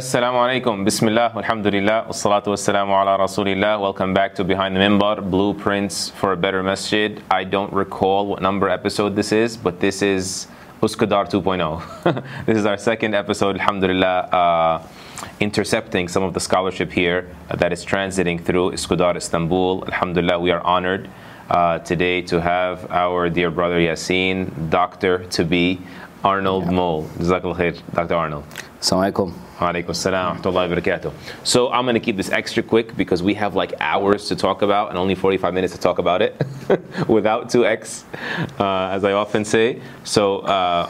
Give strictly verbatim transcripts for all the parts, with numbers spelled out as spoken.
Assalamu alaikum. Bismillah, alhamdulillah, wassalatu wassalamu ala rasulillah. Welcome back to Behind the Minbar, Blueprints for a Better Masjid. I don't recall what number episode this is, but this is Uskudar two point oh. This is our second episode, alhamdulillah, uh, intercepting some of the scholarship here uh, that is transiting through Uskudar, Istanbul. Alhamdulillah, we are honored uh, today to have our dear brother Yasin, doctor to be, Arnold Mole. Jazakallah khair, Doctor Arnold. Assalamu alaikum. Alaikum assalam wa rahmatullahi wa barakatuh. So I'm going to keep this extra quick because we have like hours to talk about and only forty-five minutes to talk about it without two X, uh, as I often say. So uh,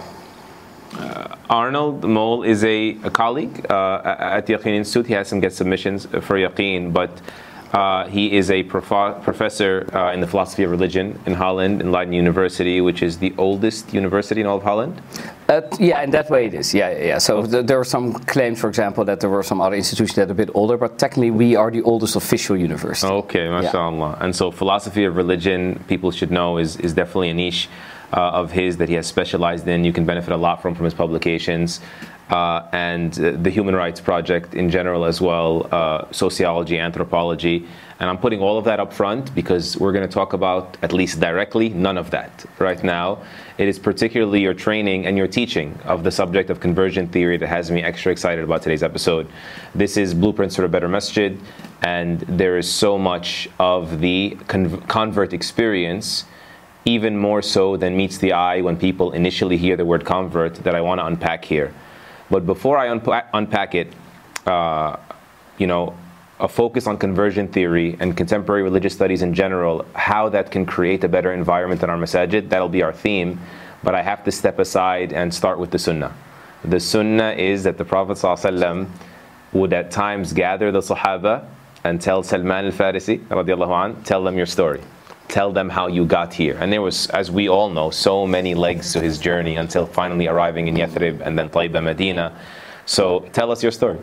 uh, Arnold Mole is a, a colleague uh, at the Yaqeen Institute. He has some guest submissions for Yaqeen, but Uh, he is a prof- professor uh, in the philosophy of religion in Holland, in Leiden University, which is the oldest university in all of Holland. Uh, yeah, in that way it is. Yeah, yeah. yeah. So th- there are some claims, for example, that there were some other institutions that are a bit older, but technically we are the oldest official university. Okay, mashallah. Yeah. And so philosophy of religion, people should know, is, is definitely a niche uh, of his that he has specialized in. You can benefit a lot from from his publications. Uh, and uh, the Human Rights Project in general as well, uh, sociology, anthropology. And I'm putting all of that up front because we're going to talk about, at least directly, none of that right now. It is particularly your training and your teaching of the subject of conversion theory that has me extra excited about today's episode. This is Blueprints for a Better Masjid, and there is so much of the con- convert experience, even more so than meets the eye when people initially hear the word convert, that I want to unpack here. But before I unpa- unpack it, uh, you know, a focus on conversion theory and contemporary religious studies in general, how that can create a better environment in our masajid, that'll be our theme. But I have to step aside and start with the sunnah. The sunnah is that the Prophet ﷺ would at times gather the Sahaba and tell Salman al-Farisi, radiallahu anh, tell them your story. Tell them how you got here. And there was, as we all know, so many legs to his journey until finally arriving in Yathrib and then Taiba, Medina. So tell us your story.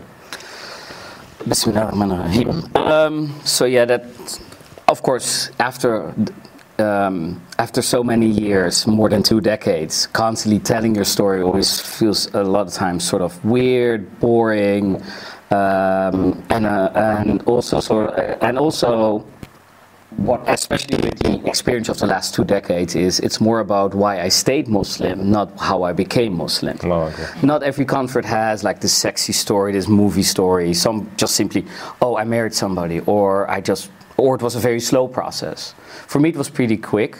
Bismillah ar-Rahman ar-Rahim. Um, so yeah, that, of course, after um, after so many years, more than two decades, constantly telling your story always feels a lot of times sort of weird, boring, um, and uh, and also sort of, and also. What, especially with the experience of the last two decades, is it's more about why I stayed Muslim, not how I became Muslim. Oh, okay. Not every convert has like this sexy story, this movie story. Some just simply, oh, I married somebody, or I just, or it was a very slow process. For me, it was pretty quick.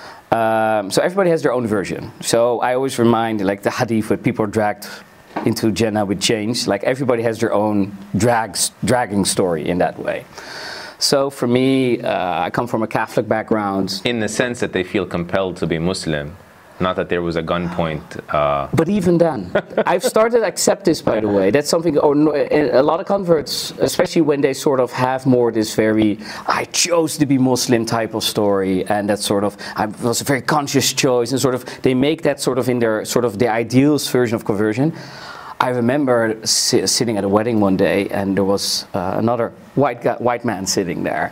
Um, so everybody has their own version. So I always remind, like the hadith, where people are dragged into Jannah with chains. Like everybody has their own drags, dragging story in that way. So for me, uh, I come from a Catholic background. In the sense that they feel compelled to be Muslim, not that there was a gunpoint. Uh... But even then, I've started to accept this, by the way. That's something, or a lot of converts, especially when they sort of have more this very, I chose to be Muslim type of story, and that sort of, I was a very conscious choice, and sort of, they make that sort of in their, sort of the idealist version of conversion. I remember si- sitting at a wedding one day, and there was uh, another white guy, white man sitting there,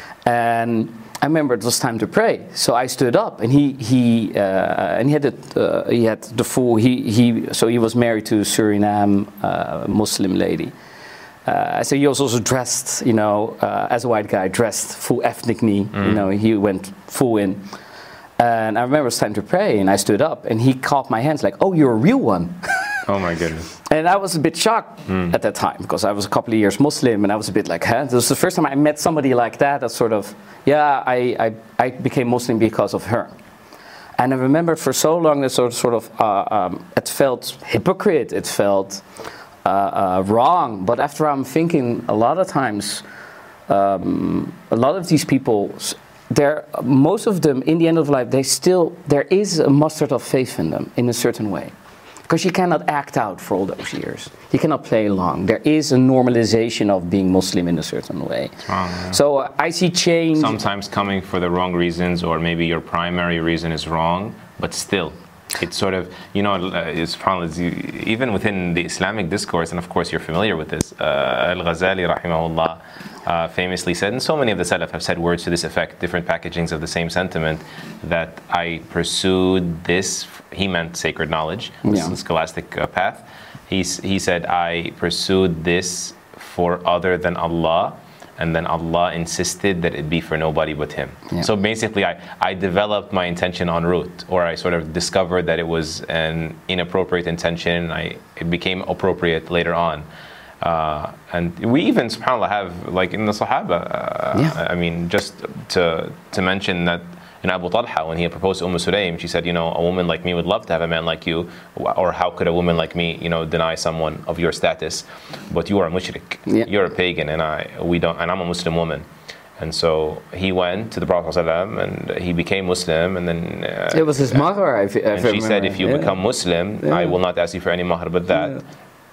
and I remember it was time to pray. So I stood up, and he he uh, and he had the, uh, he had the full he he so he was married to a Suriname uh, Muslim lady. Uh, so he was also dressed, you know, uh, as a white guy, dressed full ethnic knee. Mm. You know, he went full in. And I remember it was time to pray, and I stood up, and he caught my hands like, "Oh, you're a real one." Oh my goodness. And I was a bit shocked mm. at that time, because I was a couple of years Muslim, and I was a bit like, huh? This was the first time I met somebody like that, that sort of, yeah, I, I, I became Muslim because of her. And I remember for so long that sort of, sort of uh, um, it felt hypocrite, it felt uh, uh, wrong. But after I'm thinking, a lot of times, um, a lot of these people, they're, most of them, in the end of life, they still, there is a mustard of faith in them, in a certain way. Because you cannot act out for all those years. You cannot play along. There is a normalization of being Muslim in a certain way. Wrong, yeah. So uh, I see change. Sometimes coming for the wrong reasons, or maybe your primary reason is wrong, but still, it's sort of, you know, it's probably, even within the Islamic discourse, and of course you're familiar with this, uh, Al-Ghazali, rahimahullah, uh, famously said, and so many of the Salaf have said words to this effect, different packagings of the same sentiment, that I pursued this, he meant sacred knowledge, this yeah. scholastic uh, path, He, he said, I pursued this for other than Allah, and then Allah insisted that it be for nobody but Him. Yeah. So basically, I, I developed my intention en route, or I sort of discovered that it was an inappropriate intention. I, it became appropriate later on. Uh, and we even, subhanAllah, have, like in the Sahaba, uh, yeah. I mean, just to to mention that in Abu Talha, when he proposed to Umm Sulaym, she said, you know, a woman like me would love to have a man like you, or how could a woman like me, you know, deny someone of your status? But you are a mushrik, yeah. you're a pagan, and I, we don't, and I'm a Muslim woman. And so he went to the Prophet ﷺ and he became Muslim, and then uh, it was his mahr. If, if and she said, if you yeah. become Muslim, yeah. I will not ask you for any mahr but that. Yeah.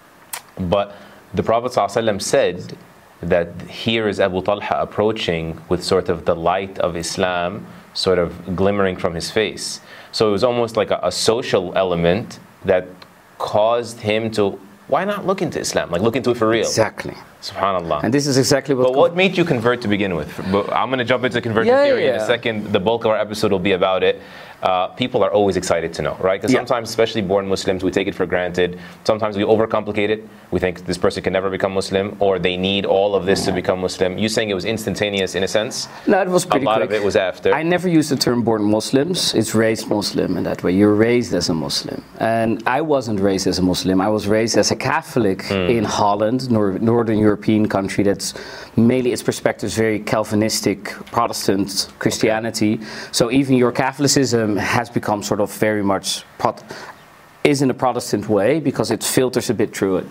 But the Prophet ﷺ said that here is Abu Talha approaching with sort of the light of Islam sort of glimmering from his face. So it was almost like a, a social element that caused him to, why not look into Islam? Like, look into it for real. Exactly. SubhanAllah. And this is exactly what... But what made you convert to begin with? But I'm going to jump into conversion yeah, theory yeah. in a second. The bulk of our episode will be about it. Uh, people are always excited to know, right? Because yeah. sometimes, especially born Muslims, we take it for granted. Sometimes we overcomplicate it. We think this person can never become Muslim, or they need all of this yeah. to become Muslim. You saying it was instantaneous in a sense? No, it was pretty A lot quick. of it was after. I never used the term born Muslims. It's raised Muslim in that way. You're raised as a Muslim. And I wasn't raised as a Muslim. I was raised as a Catholic mm. in Holland, nor- Northern European country that's mainly its perspective is very Calvinistic, Protestant Christianity. So even your Catholicism has become sort of very much prot- is in a Protestant way because it filters a bit through it.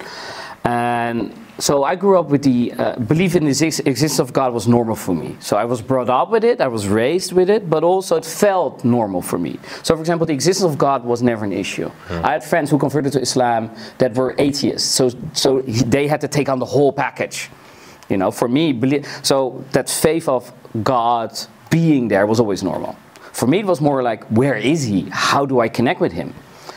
And so I grew up with the uh, belief in the ex- existence of God was normal for me. So I was brought up with it, I was raised with it, but also it felt normal for me. So for example, the existence of God was never an issue. Mm. I had friends who converted to Islam that were atheists, so so they had to take on the whole package. You know, for me, belie- so that faith of God being there was always normal. For me, it was more like, where is He? How do I connect with Him?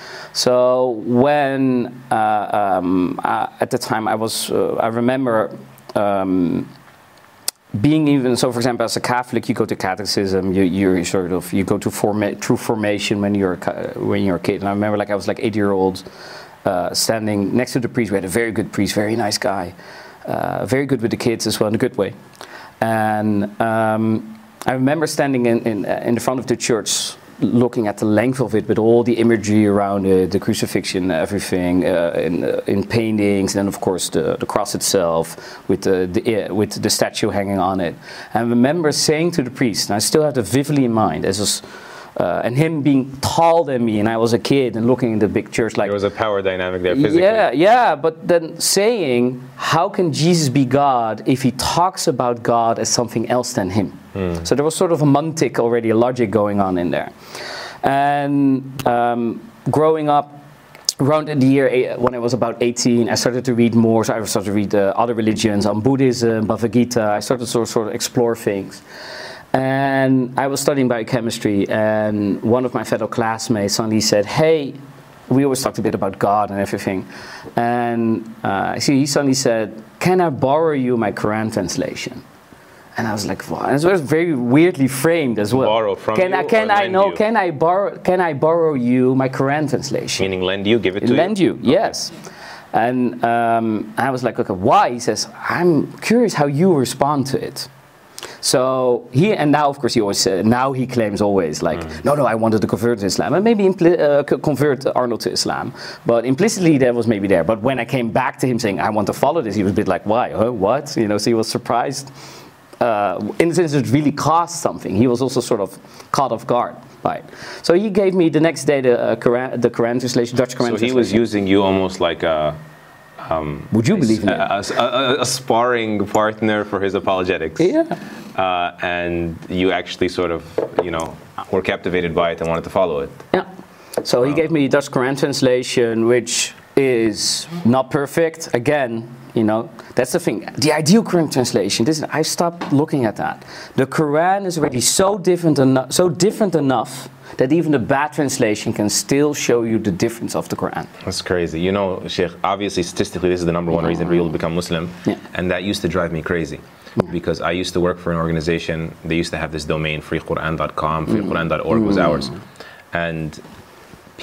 So when, uh, um, uh, at the time, I was, uh, I remember um, being even, so for example, as a Catholic, you go to catechism, you, you're sort of, you go to forma- true formation when you're, when you're a kid. And I remember like I was like eight year old, uh, standing next to the priest. We had a very good priest, very nice guy, uh, very good with the kids as well, in a good way. And um, I remember standing in, in, uh, in the front of the church, looking at the length of it with all the imagery around it, the crucifixion, everything, uh, in, uh, in paintings, and then of course the, the cross itself with the, the uh, with the statue hanging on it. And I remember saying to the priest, and I still have it vividly in mind, as was, uh, and him being taller than me, and I was a kid and looking in the big church like... There was a power dynamic there physically. Yeah, yeah, but then saying, how can Jesus be God if He talks about God as something else than Him? Hmm. So there was sort of a mantic already, a logic going on in there. And um, growing up, around the year eight, when I was about eighteen, I started to read more. So I started to read uh, other religions, on Buddhism, Bhagavad Gita. I started to sort of, sort of explore things. And I was studying biochemistry, and one of my fellow classmates suddenly said, hey, we always talked a bit about God and everything. And uh, see, he suddenly said, can I borrow you my Quran translation? And I was like, wow. And it was very weirdly framed as well. Borrow from can you I, can or I lend know? you? Can I borrow? Can I borrow you my Quran translation? Meaning lend you, give it to lend you. Lend you, yes. Okay. And um, I was like, okay, why? He says, I'm curious how you respond to it. So he, and now of course he always, uh, now he claims always like, mm. no, no, I wanted to convert to Islam, and maybe impli- uh, convert Arnold to Islam, but implicitly that was maybe there. But when I came back to him saying, I want to follow this, he was a bit like, why, huh? What? You know, so he was surprised. Uh, in the sense it really cost something. He was also sort of caught off guard by it. So he gave me the next day the uh, Quran, the Quran translation, Dutch Quran so translation. So he was using you almost like a... Um, Would you believe in it? A, a, a sparring partner for his apologetics. Yeah. Uh, and you actually sort of, you know, were captivated by it and wanted to follow it. Yeah. So he gave me the Dutch Quran translation, which is not perfect. Again, you know, that's the thing. The ideal Quran translation, this, I stopped looking at that. The Quran is already so different, eno- so different enough that even the bad translation can still show you the difference of the Quran. That's crazy. You know, Sheikh, obviously, statistically, this is the number one reason people become Muslim. Yeah. And that used to drive me crazy. Yeah. Because I used to work for an organization, they used to have this domain, free quran dot com, free quran dot org mm. was ours. And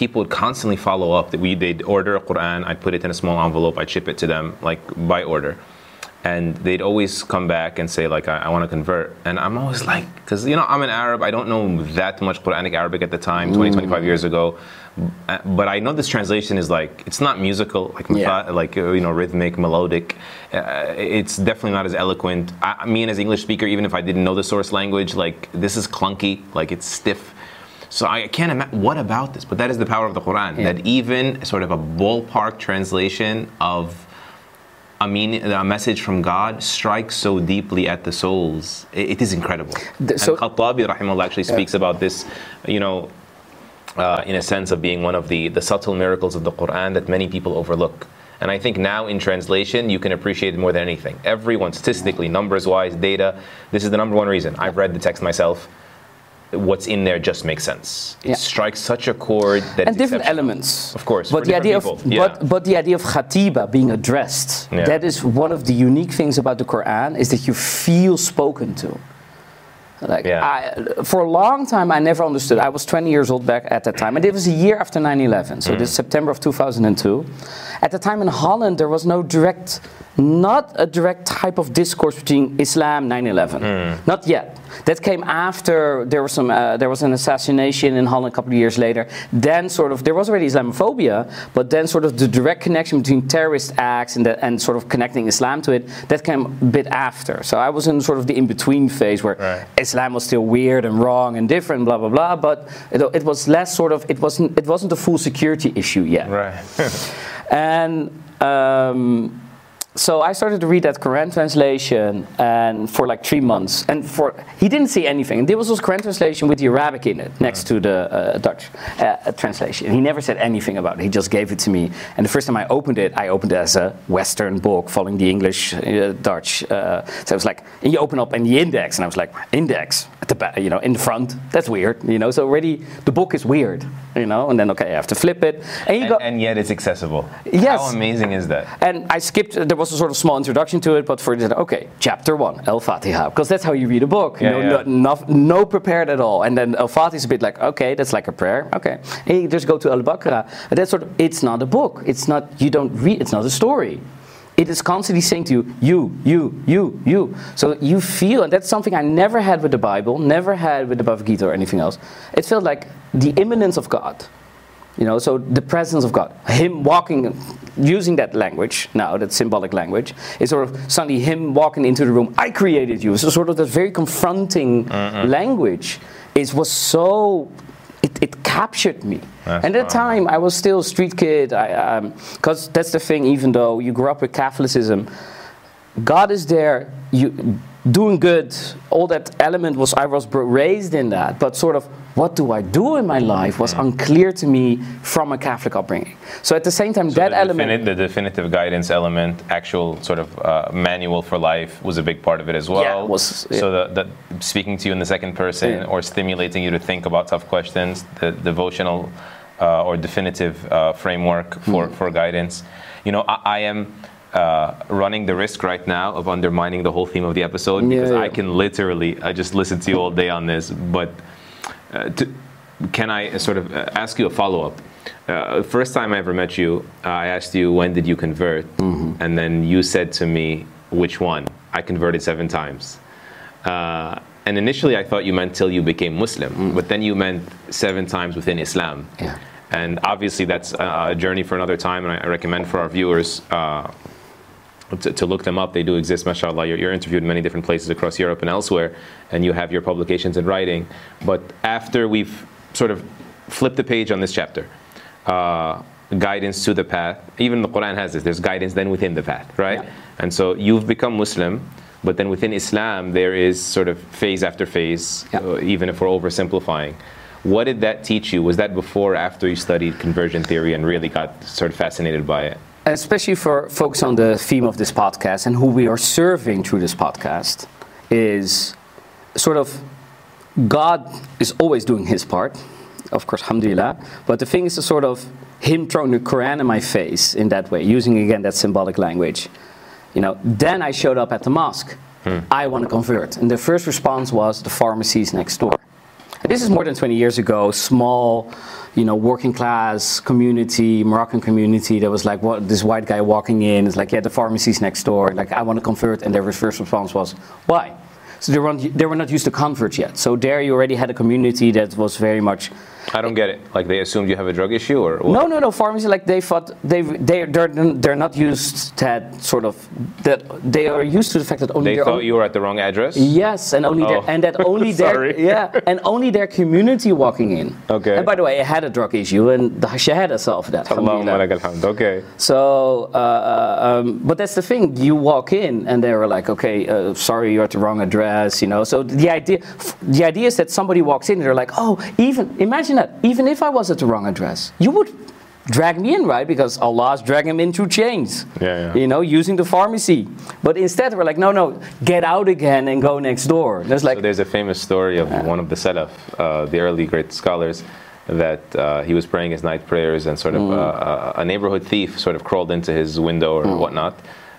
people would constantly follow up. That we they'd order a Quran, I'd put it in a small envelope, I'd ship it to them like by order, and they'd always come back and say like, I, I want to convert, and I'm always like, because you know I'm an Arab, I don't know that much Quranic Arabic at the time, twenty, twenty-five years ago, but I know this translation is like, it's not musical, like yeah. like you know rhythmic, melodic. Uh, it's definitely not as eloquent. I, me, as an English speaker, even if I didn't know the source language, like this is clunky, like it's stiff. So I can't imagine, what about this? But that is the power of the Quran, yeah. that even sort of a ballpark translation of a, meaning, a message from God strikes so deeply at the souls. It, it is incredible. The, so, and Khattabi, rahimahullah, actually speaks yeah. about this, you know, uh, in a sense of being one of the, the subtle miracles of the Quran that many people overlook. And I think now in translation, you can appreciate it more than anything. Everyone, statistically, numbers-wise, data, this is the number one reason. I've read the text myself. What's in there just makes sense. It yeah. strikes such a chord that and different elements, of course. But the idea people. of yeah. but, but the idea of khatiba being addressed, yeah. that is one of the unique things about the Quran, is that you feel spoken to. Like yeah. I, for a long time, I never understood. I was twenty years old back at that time, and it was a year after nine eleven. So mm. this is September of two thousand two. At the time in Holland, there was no direct, not a direct type of discourse between Islam, nine eleven. Mm. Not yet. That came after there was some. Uh, there was an assassination in Holland a couple of years later. Then sort of there was already Islamophobia, but then sort of the direct connection between terrorist acts and the, and sort of connecting Islam to it, that came a bit after. So I was in sort of the in-between phase where right. Islam was still weird and wrong and different, blah blah blah. But it, it was less sort of. It wasn't. It wasn't a full security issue yet. Right. and. Um, So I started to read that Quran translation, and for like three months, and for he didn't see anything. And there was this Quran translation with the Arabic in it, next to the uh, Dutch uh, translation. He never said anything about it. He just gave it to me. And the first time I opened it, I opened it as a Western book, following the English, uh, Dutch. Uh, so I was like, and you open up in the index, and I was like, index at the back, you know, in the front. That's weird, you know. So already the book is weird, you know. And then okay, I have to flip it, and you and, go, and yet it's accessible. Yes. How amazing is that? And I skipped. There was a sort of small introduction to it, but for it, okay, chapter one, Al-Fatiha, because that's how you read a book. Yeah, no, yeah. no, no, no prepared at all. And then Al-Fatiha is a bit like, okay, that's like a prayer. Okay, hey, just go to Al-Baqarah. And that's sort of, it's not a book. It's not. You don't read. It's not a story. It is constantly saying to you, you, you, you, you. So you feel, and that's something I never had with the Bible, never had with the Bhagavad Gita or anything else. It felt like the immanence of God. You know, so the presence of God, him walking, using that language now, that symbolic language, is sort of suddenly him walking into the room. I created you. So sort of that very confronting mm-hmm. language is was so. It, it captured me. That's and at the time, I was still a street kid. Because um, that's the thing. Even though you grew up with Catholicism, God is there. You doing good. All that element was I was raised in that, but sort of. What do I do in my life was unclear to me from a Catholic upbringing. So at the same time, so that the element... Defini- the definitive guidance element, actual sort of uh, manual for life was a big part of it as well. Yeah, was, yeah. So the, the speaking to you in the second person yeah. or stimulating you to think about tough questions, the devotional uh, or definitive uh, framework for, mm. for guidance. You know, I, I am... Uh, running the risk right now of undermining the whole theme of the episode because yeah, yeah. I can literally, I just listen to you all day on this, but uh, to, can I sort of uh, ask you a follow-up? Uh, first time I ever met you, uh, I asked you, when did you convert? Mm-hmm. And then you said to me, which one? I converted seven times. Uh, and initially I thought you meant till you became Muslim, mm. but then you meant seven times within Islam. Yeah. And obviously that's a journey for another time, and I recommend for our viewers uh, To, to look them up. They do exist, mashallah. You're, you're interviewed in many different places across Europe and elsewhere, and you have your publications in writing. But after we've sort of flipped the page on this chapter, uh, guidance to the path, even the Quran has this, there's guidance then within the path, right? Yeah. And so you've become Muslim, but then within Islam, there is sort of phase after phase, yeah. uh, even if we're oversimplifying. What did that teach you? Was that before or after you studied conversion theory and really got sort of fascinated by it? Especially for folks on the theme of this podcast and who we are serving through this podcast, is sort of God is always doing his part, of course, alhamdulillah, but the thing is to sort of him throwing the Quran in my face in that way, using again that symbolic language. You know, then I showed up at the mosque. Hmm. I want to convert. And the first response was the pharmacy's next door. This is more than twenty years ago, small, you know, working class community, Moroccan community that was like, what, this white guy walking in, it's like, yeah, the pharmacy's next door, like, I want to convert, and their first response was, why? So they were, not, they were not used to converts yet. So there you already had a community that was very much... I don't get it. Like they assumed you have a drug issue, or what? No, no, no. Pharmacy, like they thought they they they're they're not used to that sort of that they are used to the fact that only they their thought own, you were at the wrong address. Yes, and only Oh. their, and that only their Sorry. yeah, and only their community walking in. Okay. And by the way, it had a drug issue, and the shahada self that. Allahumma lakal hamd. Okay. So, uh, um, but that's the thing. You walk in, and they were like, "Okay, uh, sorry, you're at the wrong address." You know. So the idea, the idea is that somebody walks in, and they're like, "Oh, even imagine that. Even if I was at the wrong address, you would drag me in, right? Because Allah's dragging him in through chains. Yeah, yeah. You know, using the pharmacy. But instead, we're like, no, no, get out again and go next door. There's like, So there's a famous story of one of the Salaf, uh, the early great scholars, that uh, he was praying his night prayers, and sort of Mm. uh, a neighborhood thief sort of crawled into his window or Mm. whatnot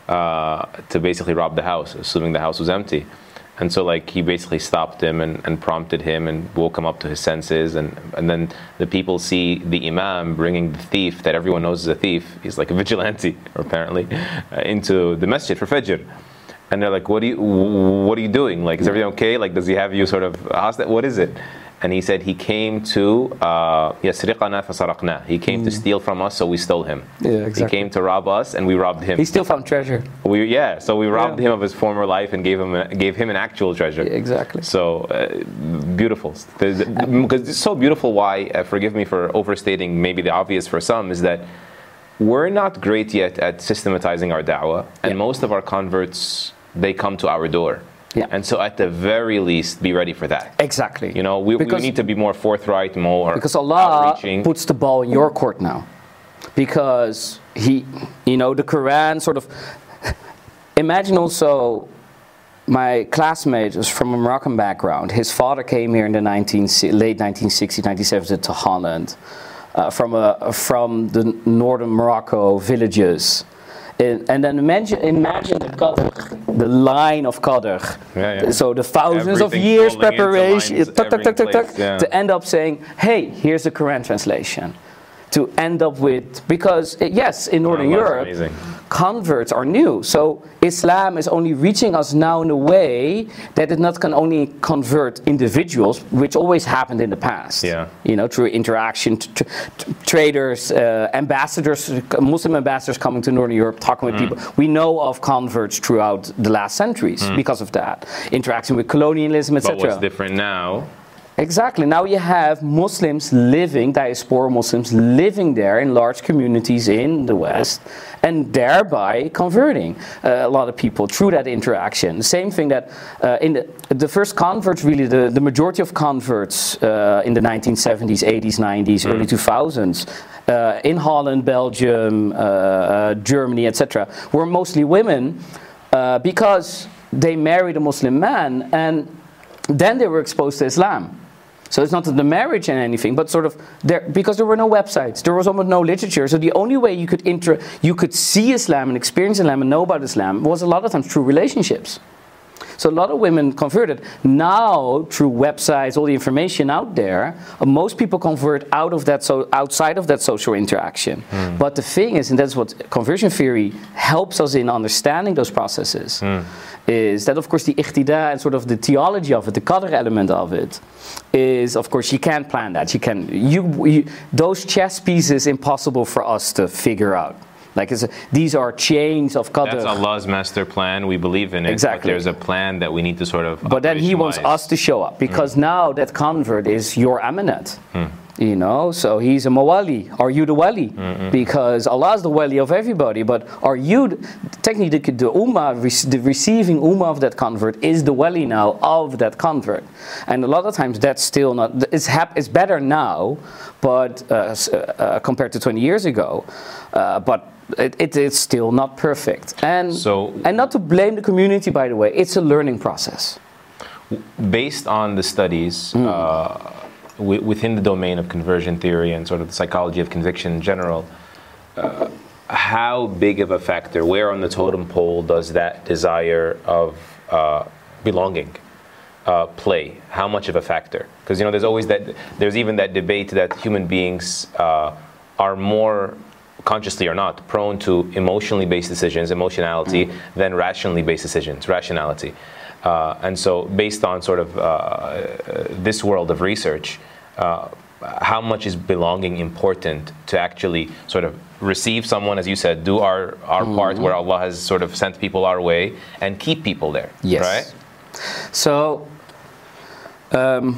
uh, to basically rob the house, assuming the house was empty. And so, like, he basically stopped him and, and prompted him and woke him up to his senses. And, and then the people see the imam bringing the thief that everyone knows is a thief. He's like a vigilante, apparently, uh, into the masjid for Fajr. And they're like, what are you, what are you doing? Like, is everything okay? Like, does he have you sort of hostage? What is it? And he said he came to يَسْرِقَنَا فَسَرَقْنَا. He came to steal from us, so we stole him. Yeah, exactly. He came to rob us, and we robbed him. he still found treasure. We, yeah, so we robbed Yeah. him of his former life and gave him a, gave him an actual treasure. Exactly. So uh, beautiful. There's- Because it's so beautiful. Why? Uh, forgive me for overstating maybe the obvious for some, is that we're not great yet at systematizing our da'wah, and Yeah. most of our converts, they come to our door. Yeah. And so at the very least, be ready for that. Exactly. You know, we, we Because- need to be more forthright, more Because Allah outreaching. puts the ball in your court now. Because he, you know, the Quran sort of. Imagine also, my classmate was from a Moroccan background. His father came here in the nineteen, late nineteen sixties, nineteen seventies to Holland, uh, from a from the northern Morocco villages. And, and then imagine, imagine the qadr, the line of qadr. Yeah, yeah. So the thousands of Everything years falling into preparation, lines, tuck, tuck, every tuck, tuck, tuck, place, yeah. to end up saying, hey, here's the Quran translation. To end up with, because uh, yes, in Northern Oh, that's Europe, amazing. converts are new. So Islam is only reaching us now in a way that it not can only convert individuals, which always happened in the past. Yeah. You know, through interaction, t- t- t- traders, uh, ambassadors, Muslim ambassadors coming to Northern Europe, talking with people. We know of converts throughout the last centuries because of that. Interaction with colonialism, et But cetera. what's different now? Exactly. Now you have Muslims living, diaspora Muslims living there in large communities in the West, and thereby converting uh, a lot of people through that interaction. The same thing that uh, in the, the first converts, really, the, the majority of converts uh, in the nineteen seventies, eighties, nineties, early two thousands, uh, in Holland, Belgium, uh, uh, Germany, et cetera, were mostly women uh, because they married a Muslim man, and then they were exposed to Islam. So it's not the marriage and anything, but sort of there, because there were no websites, there was almost no literature. So the only way you could inter, you could see Islam and experience Islam and know about Islam was a lot of times through relationships. So a lot of women converted. Now, through websites, all the information out there, uh, most people convert out of that, so outside of that social interaction. Mm. But the thing is, and that's what conversion theory helps us in understanding those processes, Mm. is that of course the iqtida and sort of the theology of it, the qadr element of it, is of course you can't plan that. You can you, you those chess pieces impossible for us to figure out. Like it's a, these are chains of qadr. That's Allah's master plan. We believe in it. Exactly. But there's a plan that we need to sort of. But then He wants operationalize. us to show up because now that convert is your amanat. Hmm. You know, so he's a mawali. Are you the wali? Mm-mm. Because Allah is the wali of everybody. But are you, the, technically, the, the ummah, the receiving ummah of that convert is the wali now of that convert. And a lot of times that's still not. It's hap, It's better now, but uh, uh, compared to twenty years ago. Uh, but it, it, it's still not perfect. And So- and not to blame the community, by the way. It's a learning process. Based on the studies uh, w- within the domain of conversion theory and sort of the psychology of conviction in general, uh, how big of a factor, where on the totem pole does that desire of uh, belonging uh, play? How much of a factor? Because you know, there's always that. There's even that debate that human beings uh, are more, consciously or not, prone to emotionally based decisions, emotionality, mm. than rationally based decisions, rationality. Uh, and so, based on sort of uh, this world of research, uh, how much is belonging important to actually sort of receive someone, as you said, do our, our mm-hmm. part where Allah has sort of sent people our way and keep people there, yes. right? So, um,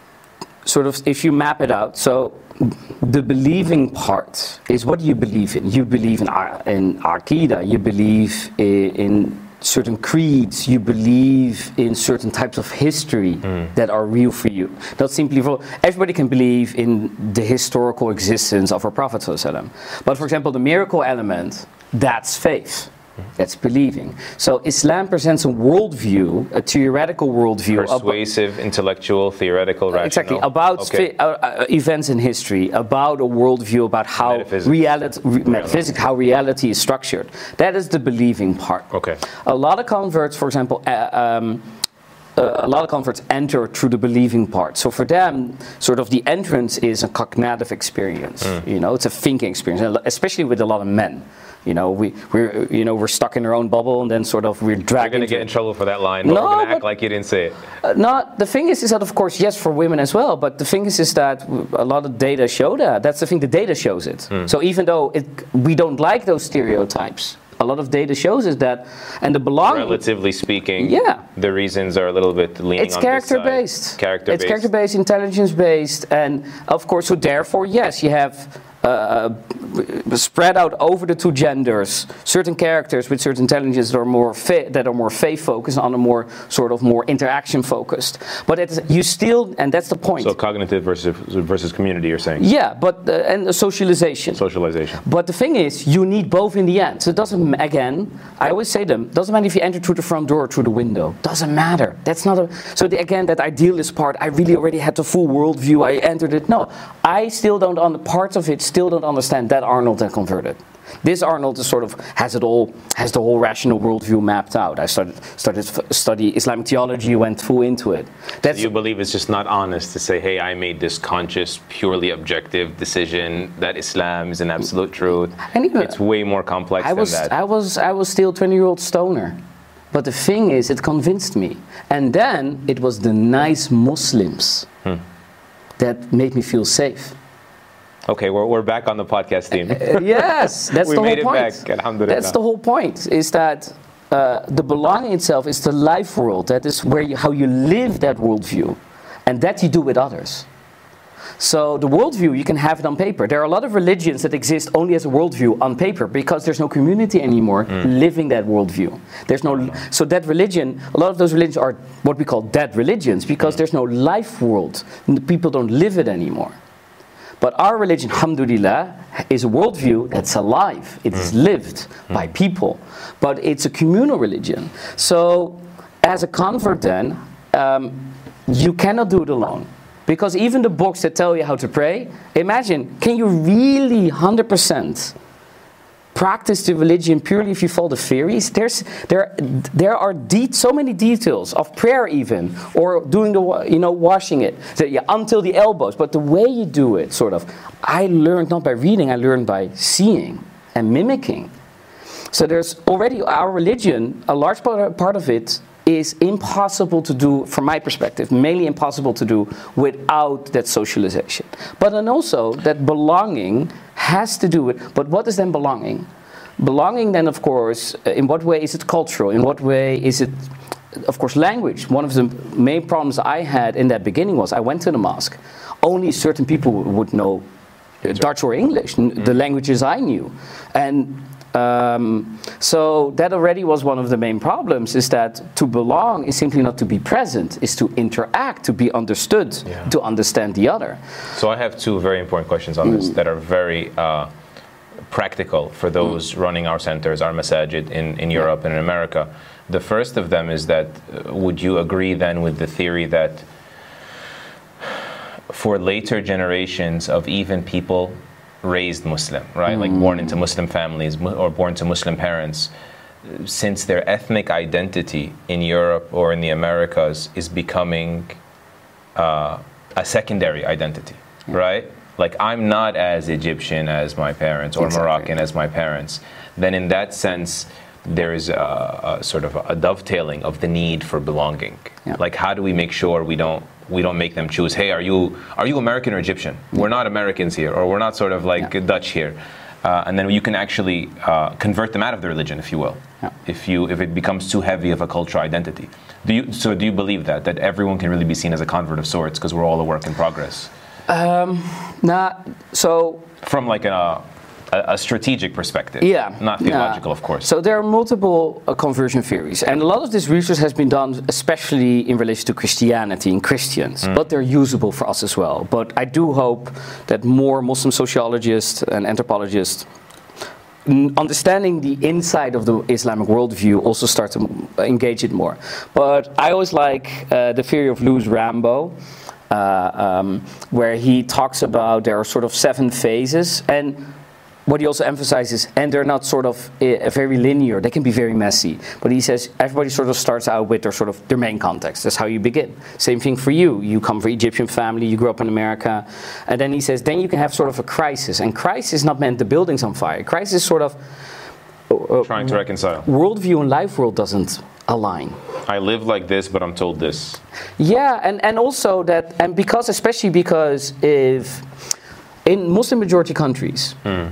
sort of, if you map it out, so the believing part is what you believe in. You believe in, in Aqidah, you believe in, in certain creeds, you believe in certain types of history mm. that are real for you. Not simply for everybody can believe in the historical existence of our Prophet ﷺ. But for example, the miracle element, that's faith. That's believing. So Islam presents a worldview, a theoretical worldview. Persuasive, ab- intellectual, theoretical, rational. Exactly, about okay. fi- uh, uh, events in history, about a worldview, about how metaphysics. reality, re- metaphysics, how reality is structured. That is the believing part. Okay. A lot of converts, for example, uh, um, Uh, a lot of converts enter through the believing part. So for them, sort of the entrance is a cognitive experience. Mm. You know, it's a thinking experience, especially with a lot of men. You know, we we're you know we're stuck in our own bubble, and then sort of we're dragged. You're going to get in trouble for that line. But no, we're going to act but, like you didn't say it. Uh, not the thing is, is that of course yes for women as well. But the thing is, is that a lot of data show that. That's the thing. The data shows it. Mm. So even though it, we don't like those stereotypes, a lot of data shows is that, and the belonging. Relatively speaking, yeah, the reasons are a little bit leaning it's on character this side. based. Character it's based. character based, intelligence based, and of course, so therefore, yes, you have uh, spread out over the two genders certain characters with certain intelligence that are more fa- that are more faith focused, on a more sort of more interaction focused. But it's, you still, and that's the point. So cognitive versus versus community, you're saying? Yeah, but uh, and the socialization. Socialization. But the thing is, you need both in the end. So it doesn't. Again, I always say them. Doesn't matter if you enter through the front door or through the window. Doesn't matter. That's not a. So the, again, that idealist part. I really already had the full worldview. I entered it. No, I still don't. On the parts of it, still don't understand that Arnold had converted. This Arnold is sort of has it all, has the whole rational worldview mapped out. I started started to study Islamic theology, went full into it. That's so you believe it's just not honest to say, hey, I made this conscious, purely objective decision that Islam is an absolute truth. And even, it's way more complex I was, than that. I was I was still twenty-year-old stoner. But the thing is, it convinced me. And then it was the nice Muslims hmm. that made me feel safe. Okay, we're we're back on the podcast theme. Uh, yes, that's we the made whole it point. back. Alhamdulillah. That's the whole point. Is that uh, the belonging itself is the life world. That is where you, how you live that worldview, and that you do with others. So the worldview, you can have it on paper. There are a lot of religions that exist only as a worldview on paper because there's no community anymore mm. living that worldview. There's no, so that religion, a lot of those religions are what we call dead religions because mm. there's no life world. People don't live it anymore. But our religion, alhamdulillah, is a worldview that's alive. It is mm. lived mm. by people. But it's a communal religion. So as a convert then, um, you cannot do it alone. Because even the books that tell you how to pray, imagine, can you really one hundred percent practice the religion purely if you follow the theories? There's, there, there are de- so many details of prayer even, or doing the, you know, washing it, so, yeah, until the elbows. But the way you do it, sort of, I learned not by reading, I learned by seeing and mimicking. So there's already our religion, a large part, part of it, is impossible to do, from my perspective, mainly impossible to do without that socialization. But then also that belonging has to do with, but what is then belonging? Belonging then, of course, in what way is it cultural? In what way is it, of course, language? One of the main problems I had in that beginning was I went to the mosque. Only certain people would know Dutch or English, the languages I knew. And Um, so that already was one of the main problems, is that to belong is simply not to be present, is to interact, to be understood, yeah. to understand the other. So I have two very important questions on this mm. that are very uh, practical for those mm. running our centers, our masajid in, in Europe and in America. The first of them is that, uh, would you agree then with the theory that for later generations of even people raised Muslim, right? Mm. Like born into Muslim families or born to Muslim parents, since their ethnic identity in Europe or in the Americas is becoming uh, a secondary identity, yeah. right? Like, I'm not as Egyptian as my parents or exactly. Moroccan as my parents. Then in that sense, there is a, a sort of a dovetailing of the need for belonging. Yeah. Like, how do we make sure we don't we don't make them choose, hey, are you are you American or Egyptian? Yeah. We're not Americans here, or we're not sort of like yeah. Dutch here. Uh, and then you can actually uh, convert them out of the religion, if you will, yeah. if you if it becomes too heavy of a cultural identity. Do you so do you believe that that everyone can really be seen as a convert of sorts because we're all a work in progress? Um, nah. So from like a a, a strategic perspective, yeah, not theological, nah. of course. So there are multiple uh, conversion theories, and a lot of this research has been done, especially in relation to Christianity and Christians. Mm. But they're usable for us as well. But I do hope that more Muslim sociologists and anthropologists, understanding the inside of the Islamic worldview, also start to engage it more. But I always like uh, the theory of Louis Rambo, uh, um, where he talks about there are sort of seven phases, and what he also emphasizes, and they're not sort of uh, very linear, they can be very messy. But he says everybody sort of starts out with their sort of their main context. That's how you begin. Same thing for you. You come from Egyptian family, you grew up in America. And then he says, then you can have sort of a crisis. And crisis is not meant the building's on fire. Crisis is sort of uh, trying to reconcile. Worldview and life world doesn't align. I live like this, but I'm told this. Yeah, and, and also that, and because, especially because if in Muslim majority countries, mm.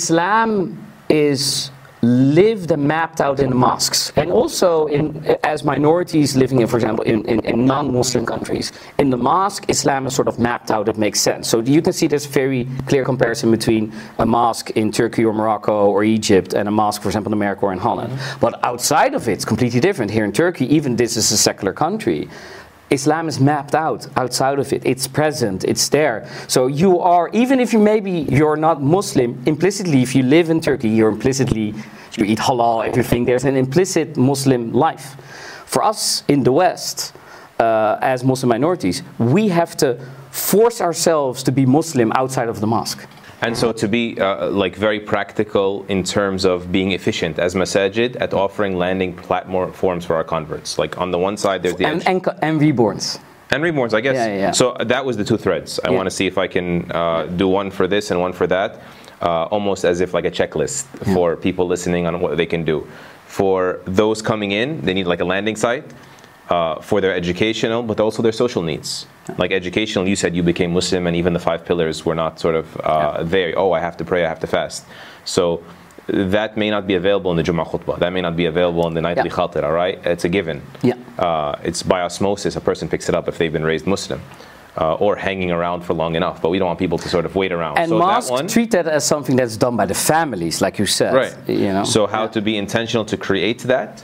Islam is lived and mapped out in the mosques, and also in as minorities living in, for example, in, in, in non-Muslim countries. In the mosque, Islam is sort of mapped out. It makes sense. So you can see there's a very clear comparison between a mosque in Turkey or Morocco or Egypt and a mosque, for example, in America or in Holland. Mm-hmm. But outside of it, it's completely different. Here in Turkey, even this is a secular country, Islam is mapped out outside of it. It's present. It's there. So you are, even if you maybe you're not Muslim, implicitly, if you live in Turkey, you're implicitly, you eat halal, everything. There's an implicit Muslim life. For us in the West, uh, as Muslim minorities, we have to force ourselves to be Muslim outside of the mosque. And so to be uh, like very practical in terms of being efficient as masajid at offering landing platforms for our converts. Like on the one side, there's the... And, and, and reborns. And reborns, I guess. Yeah, yeah. So that was the two threads. I yeah. want to see if I can uh, do one for this and one for that. Uh, almost as if like a checklist yeah. for people listening on what they can do. For those coming in, they need like a landing site. Uh, for their educational, but also their social needs. Like educational, you said you became Muslim and even the five pillars were not sort of uh, yeah. there. Oh, I have to pray, I have to fast. So that may not be available in the Jumu'ah khutbah. That may not be available in the nightly yeah. khatira, right? It's a given. Yeah. Uh, it's by osmosis. A person picks it up if they've been raised Muslim. Uh, or hanging around for long enough, but we don't want people to sort of wait around. And so mosques that one, treat that as something that's done by the families, like you said. Right. You know? So how yeah. to be intentional to create that.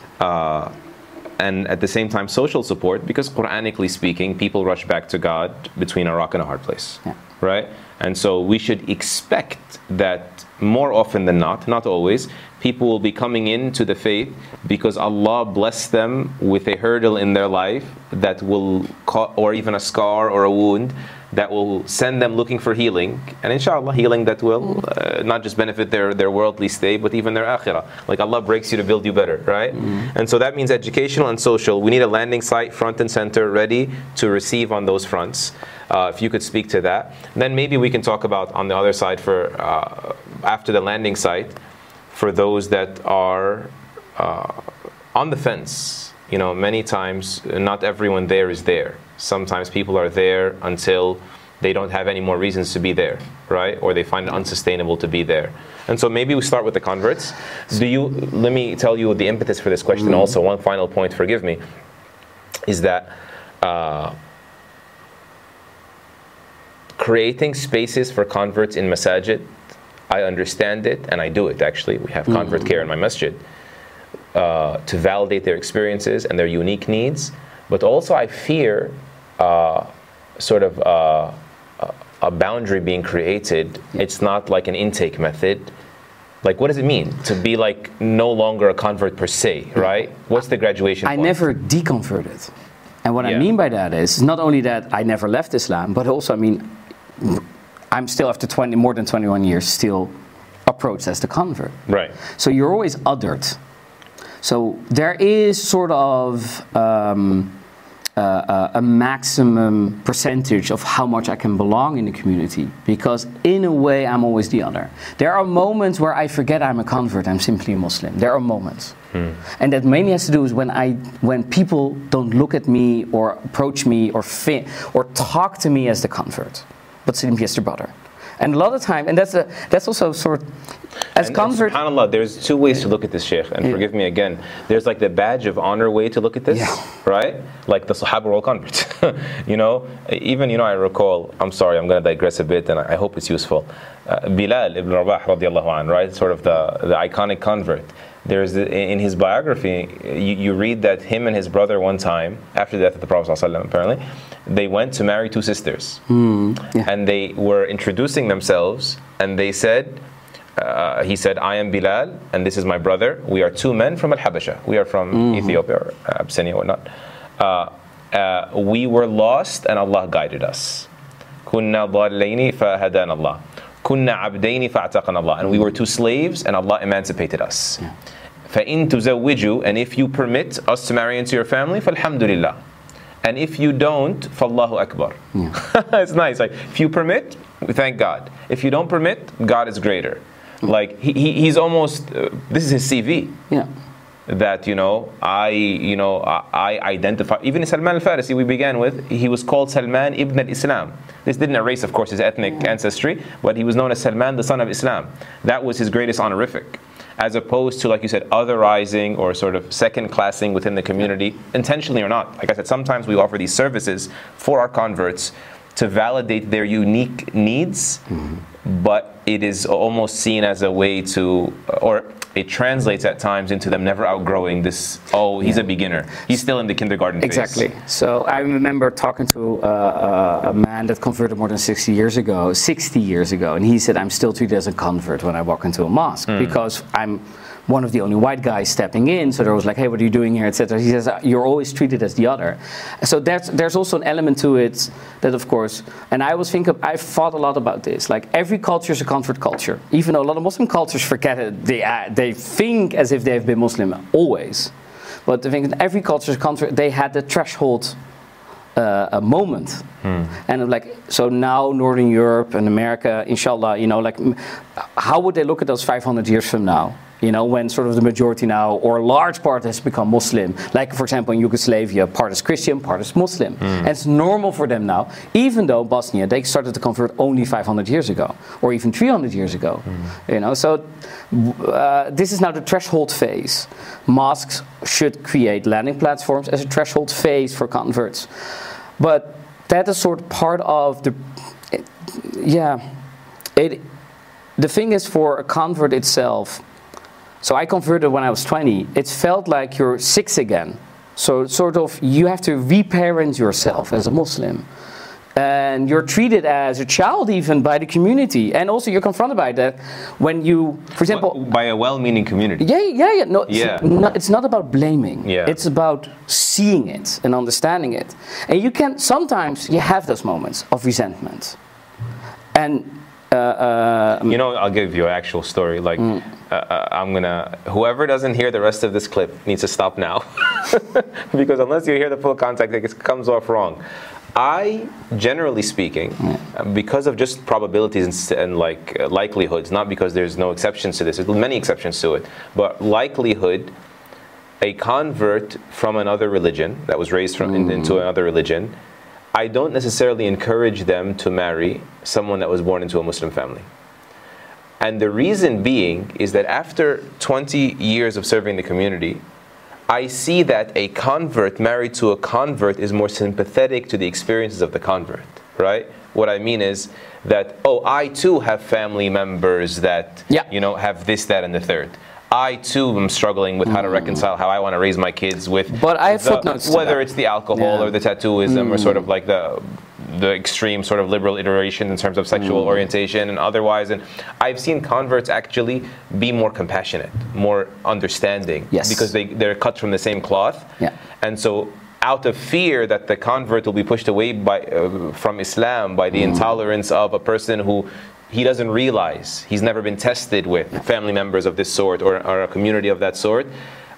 Uh, And at the same time, social support, because Quranically speaking, people rush back to God between a rock and a hard place, yeah. right? And so we should expect that more often than not, not always, people will be coming into the faith because Allah blessed them with a hurdle in their life that will, ca- or even a scar or a wound, that will send them looking for healing, and inshallah healing that will uh, not just benefit their, their worldly state, but even their akhirah. Like Allah breaks you to build you better, right? Mm-hmm. And so that means educational and social. We need a landing site, front and center, ready to receive on those fronts. Uh, if you could speak to that. Then maybe we can talk about on the other side for, uh, after the landing site, for those that are uh, on the fence. You know, many times, not everyone there is there. Sometimes people are there until they don't have any more reasons to be there, right? Or they find it unsustainable to be there. And so maybe we start with the converts. Do you, let me tell you the impetus for this question mm-hmm. also. One final point, forgive me, is that uh, creating spaces for converts in masajid, I understand it and I do it actually. We have convert mm-hmm. care in my masjid uh, to validate their experiences and their unique needs. But also I fear uh, sort of uh, a boundary being created. Yeah. It's not like an intake method. Like, what does it mean to be like no longer a convert per se, right? What's the graduation I point? never deconverted. And what yeah. I mean by that is not only that I never left Islam, but also, I mean, I'm still after twenty, more than twenty-one years, still approached as the convert. Right. So you're always othered. So there is sort of um, uh, a maximum percentage of how much I can belong in the community, because in a way I'm always the other. There are moments where I forget I'm a convert, I'm simply a Muslim. There are moments. Hmm. And that mainly has to do with when I, when people don't look at me or approach me or fi- or talk to me as the convert, but simply as the brother. And a lot of time, and that's a, that's also sort of, as and, convert. And subhanAllah, there's two ways to look at this, Sheikh, and yeah. forgive me again. There's like the badge of honor way to look at this, yeah. right? Like the Sahaba were all converts. You know, even, you know, I recall, I'm sorry, I'm going to digress a bit, and I hope it's useful. Uh, Bilal ibn Rabah, radiallahu anh, right? Sort of the, the iconic convert. There's the, in his biography, you, you read that him and his brother one time, after the death of the Prophet ﷺ, apparently, they went to marry two sisters. Mm, yeah. And they were introducing themselves, and they said, uh, he said, I am Bilal, and this is my brother. We are two men from Al-Habasha. We are from mm-hmm. Ethiopia or Abyssinia or whatnot. Uh, uh, we were lost, and Allah guided us. كُنَّا ضَالَّيْنِ فَهَدَانَ اللَّهِ كُنَّا عَبْدَيْنِ فَأَعْتَقَنَ اللَّهِ. And we were two slaves, and Allah emancipated us. Yeah. فَإِن تُزَوِّجُوا. And if you permit us to marry into your family, فَالْحَمْدُ لِلَّهِ. And if you don't, فَاللَّهُ أَكْبَرُ. Yeah. It's nice. Like, if you permit, we thank God. If you don't permit, God is greater. Like, he, he he's almost, uh, this is his C V. Yeah. That, you know, I, you know, I, I identify, even Salman al-Farisi we began with, he was called Salman ibn al-Islam. This didn't erase, of course, his ethnic yeah. ancestry, but he was known as Salman, the son of Islam. That was his greatest honorific. As opposed to, like you said, otherizing or sort of second-classing within the community, intentionally or not. Like I said, sometimes we offer these services for our converts to validate their unique needs, mm-hmm. but it is almost seen as a way to, or it translates at times into them never outgrowing this, oh, he's yeah. a beginner. He's still in the kindergarten exactly. phase. Exactly. So I remember talking to uh, a man that converted more than sixty years ago, sixty years ago, and he said, I'm still treated as a convert when I walk into a mosque, mm. because I'm one of the only white guys stepping in, so there was like, hey, what are you doing here, et cetera. He says, you're always treated as the other. So there's, there's also an element to it that, of course, and I always think of, I've thought a lot about this, like every culture is a convert culture, even though a lot of Muslim cultures forget it, they, uh, they think as if they've been Muslim, always. But I think every culture is a convert, they had the threshold uh, a moment. Hmm. And like, so now Northern Europe and America, inshallah, you know, like, how would they look at us five hundred years from now? You know, when sort of the majority now, or a large part has become Muslim. Like, for example, in Yugoslavia, part is Christian, part is Muslim. Mm. And it's normal for them now, even though Bosnia, they started to convert only five hundred years ago, or even three hundred years ago. Mm. You know, so uh, this is now the threshold phase. Mosques should create landing platforms as a threshold phase for converts. But that is sort of part of the, it, yeah, it. The thing is, for a convert itself, so I converted when I was twenty. It felt like you're six again. So sort of you have to reparent yourself as a Muslim. And you're treated as a child even by the community. And also you're confronted by that when you, for example... By a well-meaning community. Yeah, yeah, yeah. No, yeah. It's, not, it's not about blaming. Yeah. It's about seeing it and understanding it. And you can, sometimes you have those moments of resentment. And... Uh, uh, you know, I'll give you an actual story. Like, mm. uh, I'm gonna. Whoever doesn't hear the rest of this clip needs to stop now, because unless you hear the full context, it comes off wrong. I, generally speaking, mm. because of just probabilities and, and like uh, likelihoods, not because there's no exceptions to this. There's many exceptions to it, but likelihood, a convert from another religion that was raised from mm. in, into another religion, I don't necessarily encourage them to marry someone that was born into a Muslim family. And the reason being is that after twenty years of serving the community, I see that a convert married to a convert is more sympathetic to the experiences of the convert, right? What I mean is that, oh, I too have family members that, yeah. you know, have this, that, and the third. I too am struggling with how to reconcile how I want to raise my kids with, but I have the, footnotes whether it's the alcohol yeah. or the tattooism mm. or sort of like the the extreme sort of liberal iteration in terms of sexual mm. orientation and otherwise. And I've seen converts actually be more compassionate, more understanding, yes. because they, they're cut from the same cloth. Yeah. And so out of fear that the convert will be pushed away by uh, from Islam by the mm. intolerance of a person who he doesn't realize, he's never been tested with family members of this sort or, or a community of that sort,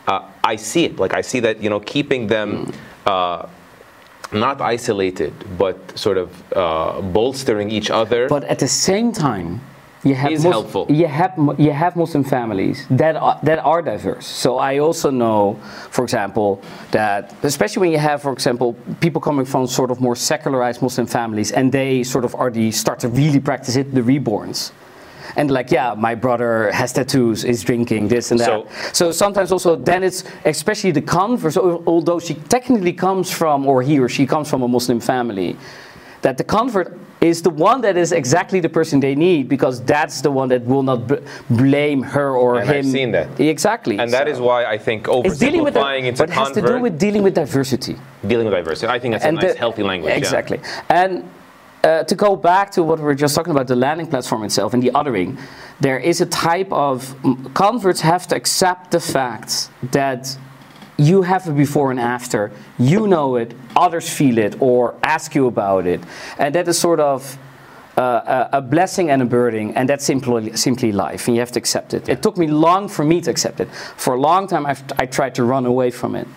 uh, I see it. Like I see that, you know, keeping them uh, not isolated, but sort of uh, bolstering each other. But at the same time, you have is Mus- helpful. You have you have Muslim families that are, that are diverse. So I also know, for example, that especially when you have, for example, people coming from sort of more secularized Muslim families, and they sort of are the start to really practice it, the reborns. And like, yeah, my brother has tattoos, is drinking this and that. So, so sometimes also, then it's especially the converse, although she technically comes from, or he or she comes from a Muslim family, that the convert is the one that is exactly the person they need, because that's the one that will not b- blame her or and him. I've seen that. Exactly. And that so is why I think it's dealing with oversimplifying the, into but it has convert, to do with dealing with diversity. dealing with diversity. I think that's And a nice, the- healthy language. Exactly. Yeah. And uh, to go back to what we were just talking about, the landing platform itself and the othering, there is a type of converts have to accept the fact that you have a before and after, you know it, others feel it or ask you about it, and that is sort of uh, a, a blessing and a burden, and that's simply simply life, and you have to accept it. Yeah. It took me long for me to accept it. For a long time, I've, I tried to run away from it.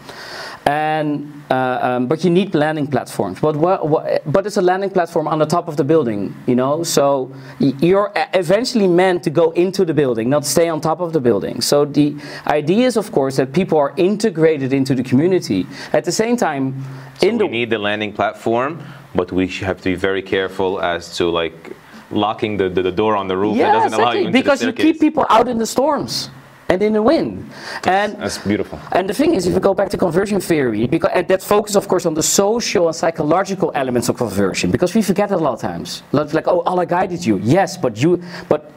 And uh, um, but you need landing platforms. But what, what, but it's a landing platform on the top of the building, you know. So y- you're eventually meant to go into the building, not stay on top of the building. So the idea is, of course, that people are integrated into the community. At the same time, So in we the need the landing platform, but we should have to be very careful as to like locking the, the, the door on the roof that yeah, doesn't allow exactly, you into because the you staircase. keep people out in the storms and in the wind. And That's beautiful. And the thing is, if you go back to conversion theory, because and that focuses, of course, on the social and psychological elements of conversion, because we forget it a lot of times. Like, oh, Allah guided you. Yes, but you, but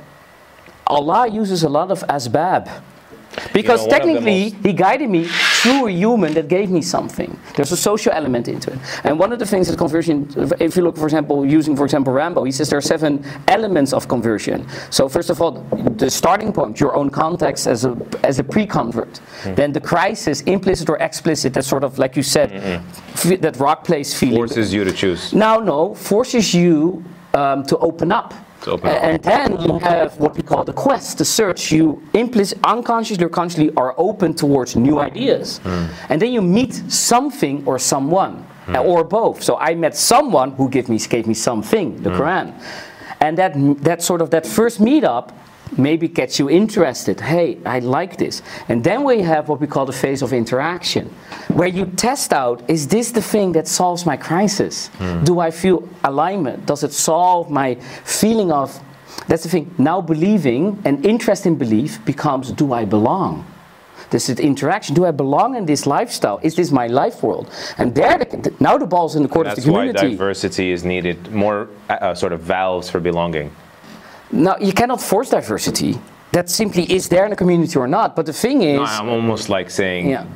Allah uses a lot of asbab. Because You know, one of the technically, most- He guided me through a human that gave me something. There's a social element into it. And one of the things that conversion, if you look, for example, using, for example, Rambo, he says there are seven elements of conversion. So first of all, the starting point, your own context as a as a pre-convert. Hmm. Then the crisis, implicit or explicit, that's sort of, like you said, f- that rock place feeling. Forces you to choose. Now, no, forces you um, to open up. To open up. And then you have what we call the quest, the search. You implicit, unconsciously or consciously are open towards new ideas. And then you meet something or someone, or both. So I met someone who gave me, gave me something, the Quran. And that, that sort of, that first meetup maybe gets you interested. Hey, I like this. And then we have what we call the phase of interaction, where you test out, is this the thing that solves my crisis? Do I feel alignment? Does it solve my feeling of, that's the thing, now believing and interest in belief becomes, do I belong? This is interaction. Do I belong in this lifestyle? Is this my life world? And there, the, now the ball's in the court of the That's why community. diversity is needed. More uh, sort of valves for belonging. Now, you cannot force diversity. That simply is there in the community or not. But the thing is, No, I'm almost like saying, yeah,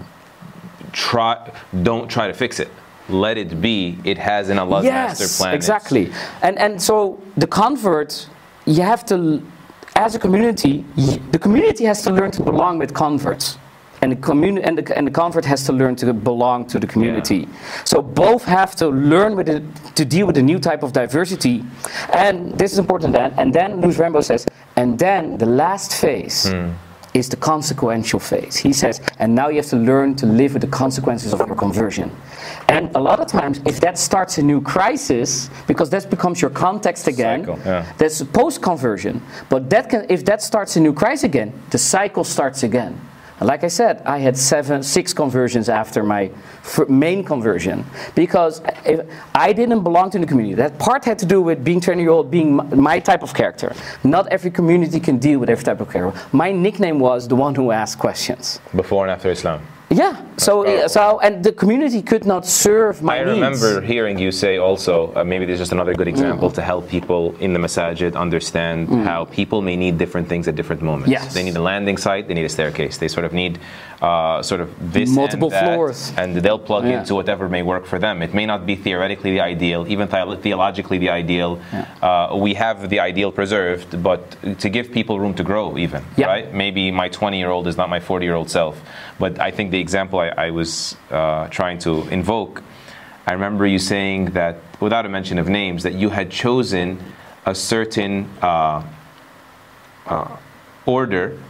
try, don't try to fix it. Let it be. It has in Allah's yes, master plan. exactly. And and so the convert, you have to, as a community, y- the community has to learn to belong with converts. And the, communi- and, the, and the convert has to learn to belong to the community. So both have to learn with it, to deal with a new type of diversity. And this is important then. And then Luz Rambo says, and then the last phase is the consequential phase. He says, and now you have to learn to live with the consequences of your conversion. And a lot of times, if that starts a new crisis, because that becomes your context again, Cycle, yeah. that's post-conversion. But that can, if that starts a new crisis again, the cycle starts again. Like I said, I had seven, six conversions after my f- main conversion, because if I didn't belong to the community. That part had to do with being twenty-year-old, being my, my type of character. Not every community can deal with every type of character. My nickname was the one who asked questions. Before and after Islam. Yeah. So, powerful. so, and the community could not serve my I needs. remember hearing you say also, uh, maybe this is just another good example to help people in the masajid understand how people may need different things at different moments. Yes. They need a landing site, they need a staircase. They sort of need uh, sort of this Multiple and that, floors. and they'll plug Yeah. into whatever may work for them. It may not be theoretically the ideal, even the- theologically the ideal. Uh, we have the ideal preserved, but to give people room to grow even, Yeah. right? Maybe my twenty-year-old is not my forty-year-old self. But I think the example I, I was uh, trying to invoke, I remember you saying that, without a mention of names, that you had chosen a certain uh, uh, order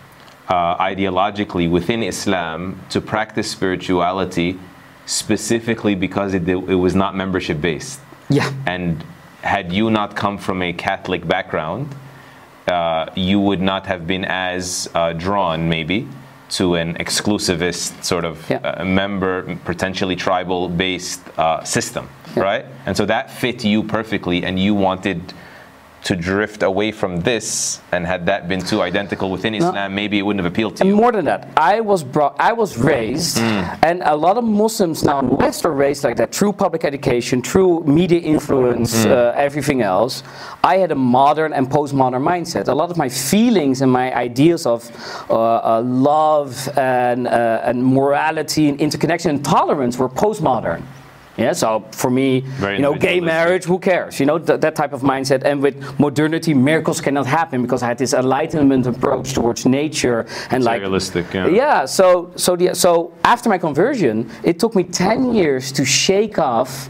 uh, ideologically within Islam to practice spirituality specifically because it, it was not membership based. Yeah. And had you not come from a Catholic background, uh, you would not have been as uh, drawn, maybe, to an exclusivist sort of yeah. uh, member, potentially tribal-based uh, system, yeah. right? And so that fit you perfectly, and you wanted to drift away from this, and had that been too identical within Islam, no. maybe it wouldn't have appealed to you. More than that, I was brought, I was raised, mm. and a lot of Muslims now in the West are raised like that, through public education, through media influence, mm. uh, everything else. I had a modern and postmodern mindset. A lot of my feelings and my ideas of uh, uh, love and, uh, and morality and interconnection and tolerance were postmodern. Yeah, so for me, Very you know, gay marriage, who cares? You know, th- that type of mindset. And with modernity, miracles cannot happen because I had this enlightenment approach towards nature and like realistic. Yeah. Yeah. So, so the so after my conversion, it took me ten years to shake off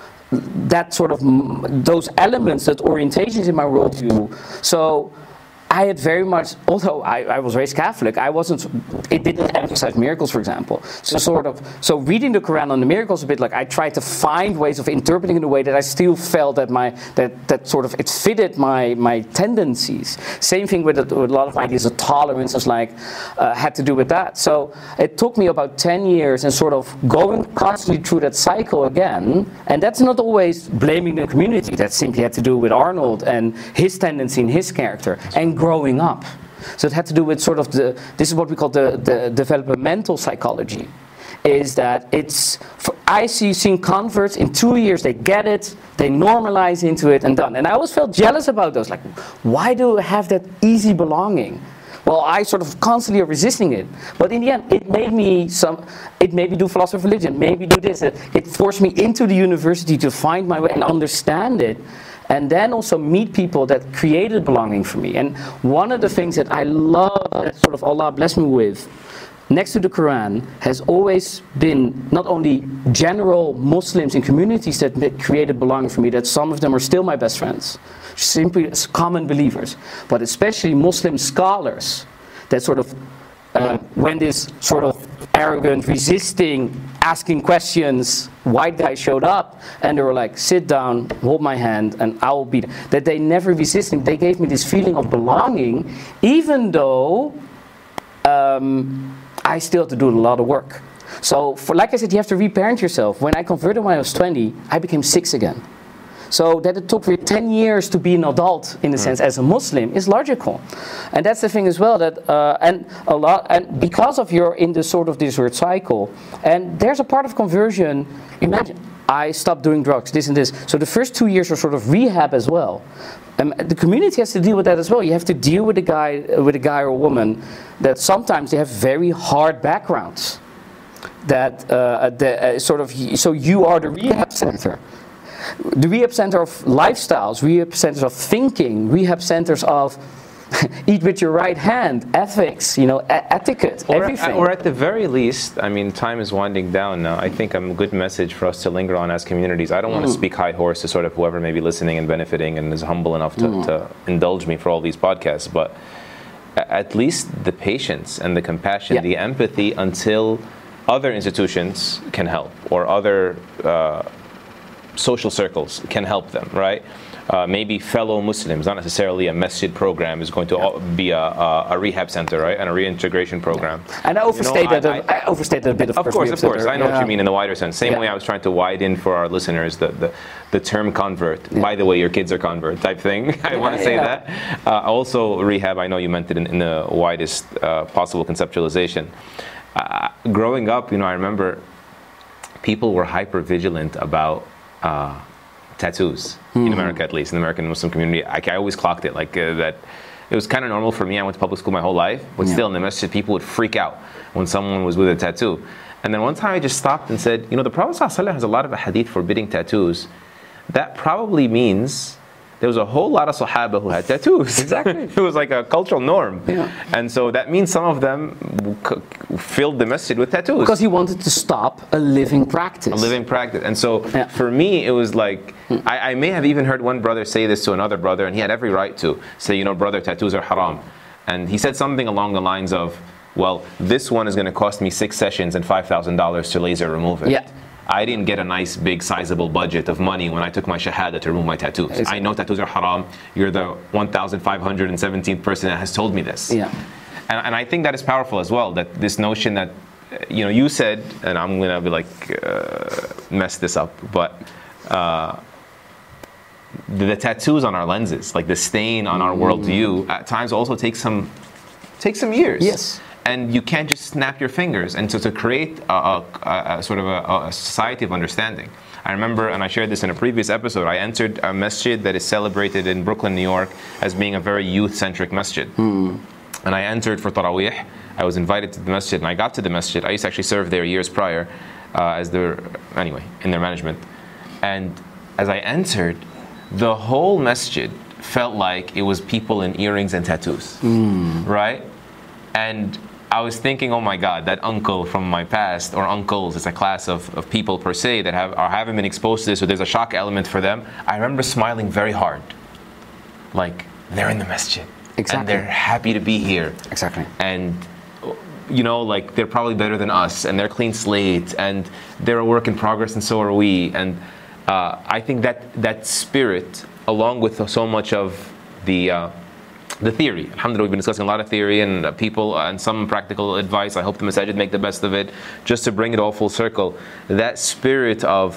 that sort of those elements, that orientations in my worldview. So I had very much, although I, I was raised Catholic, I wasn't, it didn't emphasize miracles, for example. So sort of, so reading the Quran on the miracles a bit, like I tried to find ways of interpreting it in a way that I still felt that my, that, that sort of, it fitted my, my tendencies. Same thing with, it, with a lot of ideas of tolerance, was like, uh, had to do with that. So it took me about ten years and sort of going constantly through that cycle again. And that's not always blaming the community. That simply had to do with Arnold and his tendency and his character. And growing up. So it had to do with sort of the, this is what we call the, the developmental psychology, is that it's, for, I see seeing converts in two years, they get it, they normalize into it and done. And I always felt jealous about those, like, why do I have that easy belonging? Well, I sort of constantly are resisting it. But in the end, it made me some, it made me do philosophy of religion, maybe do this. It, it forced me into the university to find my way and understand it. And then also meet people that created belonging for me. And one of the things that I love, that sort of Allah blessed me with, next to the Quran, has always been not only general Muslims in communities that created belonging for me, that some of them are still my best friends, simply as common believers, but especially Muslim scholars that sort of, uh, when this sort of arrogant, resisting, asking questions white guy showed up, and they were like, sit down, hold my hand, and I will be there. That they never resisted. They gave me this feeling of belonging, even though um, I still had to do a lot of work. So, for like I said, you have to reparent yourself. When I converted when I was twenty, I became six again. So that it took me ten years to be an adult, in a sense, as a Muslim, is logical. And that's the thing as well, that uh, and a lot, and because of you're in this sort of this weird cycle, and there's a part of conversion. Imagine, I stopped doing drugs, this and this. So the first two years are sort of rehab as well. Um, the community has to deal with that as well. You have to deal with a guy, with a guy or a woman that sometimes they have very hard backgrounds. That uh, the, uh, sort of, so you are the rehab center. The rehab center of lifestyles, rehab centers of thinking, rehab centers of eat with your right hand, ethics, you know, e- etiquette, or, everything. Or at the very least, I mean, time is winding down now. I think a good message for us to linger on as communities. I don't mm. want to speak high horse to sort of whoever may be listening and benefiting and is humble enough to, mm. to indulge me for all these podcasts, but at least the patience and the compassion, yeah. the empathy, until other institutions can help, or other uh, social circles can help them, right? Uh, maybe fellow Muslims, not necessarily a masjid program is going to yeah. be a, a, a rehab center, right? And a reintegration program. Yeah. And I overstated, you know, I, I, I overstated a bit of Of course, of course. I know yeah. what you mean in the wider sense. Same yeah. way I was trying to widen for our listeners the, the, the term convert. Yeah. By the way, your kids are convert type thing. I yeah, want to say yeah. that. Uh, also, rehab, I know you meant it in, in the widest uh, possible conceptualization. Uh, growing up, you know, I remember people were hyper vigilant about Uh, tattoos, mm-hmm. in America at least, in the American Muslim community. I, I always clocked it, like uh, that. It was kind of normal for me. I went to public school my whole life, but yeah. still in the masjid, people would freak out when someone was with a tattoo. And then one time I just stopped and said, you know, the Prophet ﷺ has a lot of hadith forbidding tattoos. That probably means there was a whole lot of Sahaba who had tattoos. Exactly. It was like a cultural norm. Yeah. And so that means some of them filled the masjid with tattoos. Because he wanted to stop a living practice. A living practice. And so yeah. for me, it was like, hmm. I, I may have even heard one brother say this to another brother, and he had every right to say, you know, brother, tattoos are haram. And he said something along the lines of, well, this one is going to cost me six sessions and five thousand dollars to laser remove it. Yeah. I didn't get a nice, big, sizable budget of money when I took my shahada to remove my tattoos. Exactly. I know tattoos are haram. You're the one thousand five hundred seventeenth person that has told me this. Yeah. And, and I think that is powerful as well, that this notion that, you know, you said, and I'm going to be like, uh, mess this up, but uh, the, the tattoos on our lenses, like the stain on our worldview, at times also takes some, takes some years. Yes. And you can't just snap your fingers. And so to create a, a, a, a sort of a, a society of understanding. I remember, and I shared this in a previous episode, I entered a masjid that is celebrated in Brooklyn, New York, as being a very youth-centric masjid. Mm. And I entered for Taraweeh. I was invited to the masjid, and I got to the masjid. I used to actually serve there years prior uh, as their, anyway, in their management. And as I entered, the whole masjid felt like it was people in earrings and tattoos, mm. right? And I was thinking, oh my God, that uncle from my past, or uncles, it's a class of, of people per se that have or haven't been exposed to this, so there's a shock element for them. I remember smiling very hard. Like, they're in the masjid. Exactly. And they're happy to be here. Exactly. And, you know, like, they're probably better than us, and they're clean slate, and they're a work in progress, and so are we. And uh, I think that that spirit, along with so much of the... Uh, The theory. Alhamdulillah, we've been discussing a lot of theory and uh, people uh, and some practical advice. I hope the masajid make the best of it. Just to bring it all full circle, that spirit of,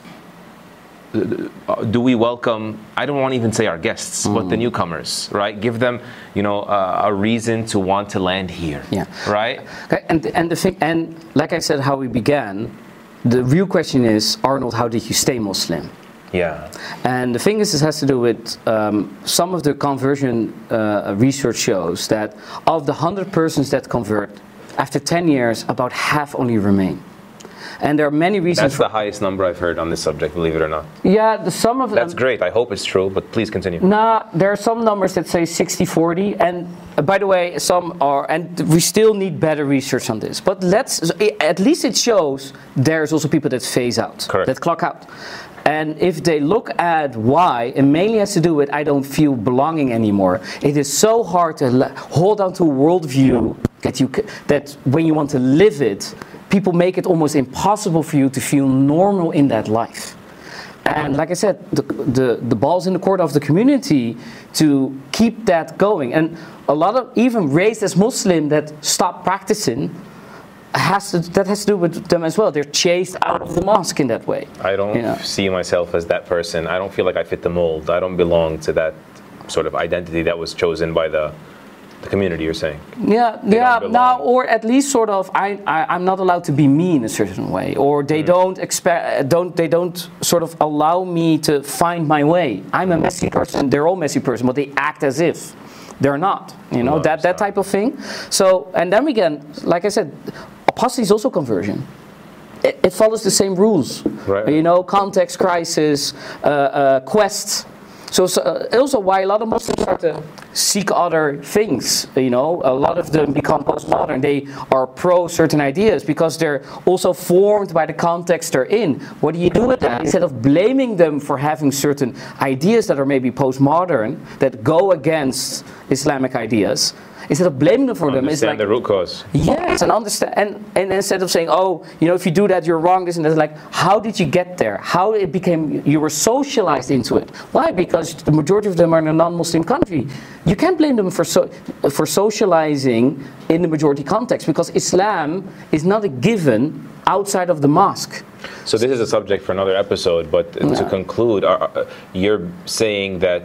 uh, do we welcome, I don't want to even say our guests, mm. but the newcomers, right? Give them, you know, uh, a reason to want to land here, yeah. right? Okay, and, and, the thing, and like I said, how we began, the real question is, Arnold, how did you stay Muslim? Yeah. And the thing is, this has to do with um, some of the conversion uh, research shows that of the one hundred persons that convert, after ten years, about half only remain. And there are many reasons. That's the highest number I've heard on this subject, believe it or not. Yeah, the, some of them. That's great. I hope it's true, but please continue. Nah, there are some numbers that say sixty forty. And uh, by the way, some are, and we still need better research on this. But let's, at least it shows there's also people that phase out, Correct. that clock out. And if they look at why, it mainly has to do with I don't feel belonging anymore. It is so hard to le- hold on to a worldview that you c- that when you want to live it, people make it almost impossible for you to feel normal in that life. And like I said, the, the, the ball's in the court of the community to keep that going. And a lot of even raised as Muslim that stop practicing, Has to, that has to do with them as well. They're chased out of the mosque in that way. I don't you know? see myself as that person. I don't feel like I fit the mold. I don't belong to that sort of identity that was chosen by the, the community, you're saying. Yeah, They yeah, don't no, belong. or at least sort of, I, I, I'm not allowed to be me in a certain way, or they Mm. don't expect, don't, they don't sort of allow me to find my way. I'm a messy person. They're all messy person, but they act as if they're not. You know, Well, that that sorry. type of thing. So, and then again, like I said, apostasy is also conversion. It, it follows the same rules. Right. You know, context, crisis, uh, uh, quest. So, so uh, also why a lot of Muslims start to seek other things. You know, a lot of them become postmodern. They are pro certain ideas because they're also formed by the context they're in. What do you do with that? Instead of blaming them for having certain ideas that are maybe postmodern, that go against Islamic ideas, instead of blaming them for them, it's Understand like, the root cause. yes, and understand, and, and instead of saying, oh, you know, if you do that, you're wrong, this and that, like, how did you get there? How it became, you were socialized into it. Why? Because the majority of them are in a non-Muslim country. You can't blame them for so, for socializing in the majority context, because Islam is not a given outside of the mosque. So this is a subject for another episode, but to Yeah. conclude, are, are- you're saying that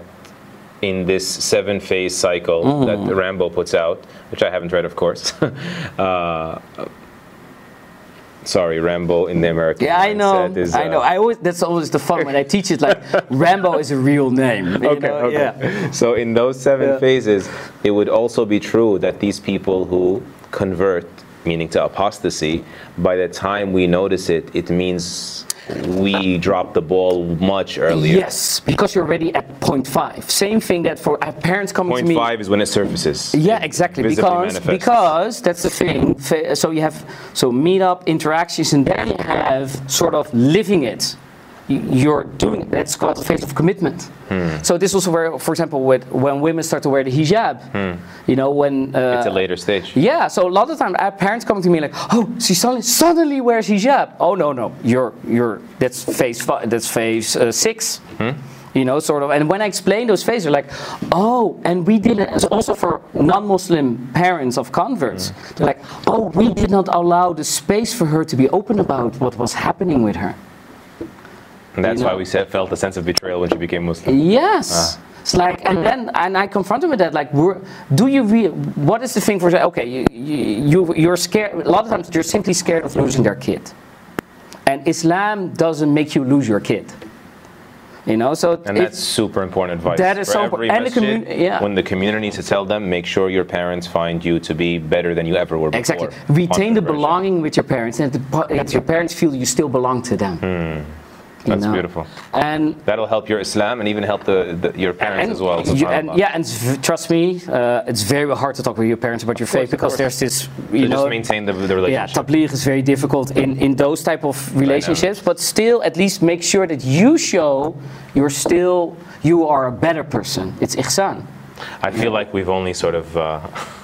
in this seven-phase cycle Mm. that Rambo puts out, which I haven't read, of course. uh, sorry, Rambo in the American Yeah, I know. mindset is, I know. uh, I always that's always the fun when I teach it. Like Rambo is a real name. you Okay, know? okay. Yeah. So in those seven Yeah. phases, it would also be true that these people who convert, meaning to apostasy, by the time we notice it, it means we dropped the ball much earlier. Yes, because you're already at point five. Same thing that for uh, parents coming Point to me. five is when it surfaces. Yeah, exactly. Visibly Because manifests. because that's the thing. Fa- So you have so meet up interactions, and then you have sort of living it. you're doing, that's called the phase of commitment. Hmm. So this also where, for example, with, when women start to wear the hijab, Hmm. you know, when... Uh, it's a later stage. Yeah, so a lot of times I have parents coming to me like, oh, she suddenly, suddenly wears hijab. Oh, no, no, you're, you're, that's phase five, that's phase uh, six. Hmm? You know, sort of, and when I explain those phases, they're like, oh, and we didn't, it's also for non-Muslim parents of converts, mm. they're like, oh, we did not allow the space for her to be open about what was happening with her. And that's you know? why we said, felt a sense of betrayal when she became Muslim. Yes. Ah. It's like, and then, and I confront him with that, like, we're, do you re- what is the thing for, okay, you, you, you're scared, a lot of times you're simply scared of losing their kid. And Islam doesn't make you lose your kid. You know, so and that's super important advice. That is for so every important. masjid, And the commu- yeah. when the community needs to tell them, make sure your parents find you to be better than you ever were before. Exactly. Retain the belonging with your parents, and that your parents feel you still belong to them. Hmm. That's you know? beautiful. And that'll help your Islam and even help the, the, your parents and as well. You, and yeah, and v- trust me, uh, it's very hard to talk with your parents about your faith because there's this, you to know, just maintain the, the relationship. Yeah, tabligh is very difficult in, in those type of relationships, but still, at least make sure that you show you're still, you are a better person. It's ihsan. I feel like we've only sort of uh,